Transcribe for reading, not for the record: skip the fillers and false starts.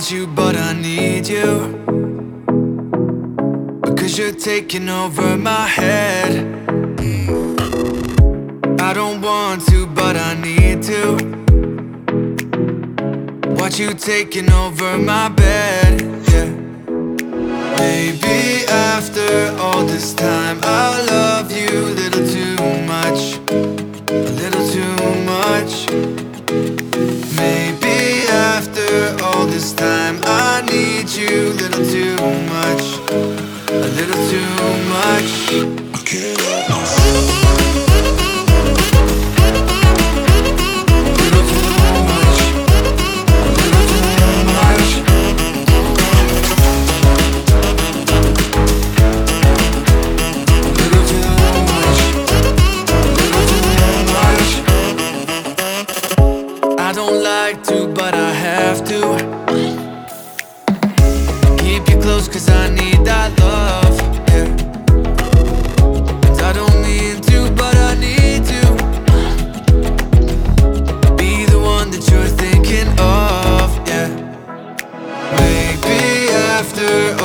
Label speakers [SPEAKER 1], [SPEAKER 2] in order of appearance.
[SPEAKER 1] want you, but I need you. Because you're taking over my head. I don't want to, but I need to. Watch you taking over my bed, yeah. Maybe after all this time I love you a little too much, a little too much. Maybe after all this time I need you a little too much, a little too much. I can't help myself. I don't like to, but I have to keep you close, cause I need that love, yeah. And I don't mean to, but I need to be the one that you're thinking of, yeah. Maybe after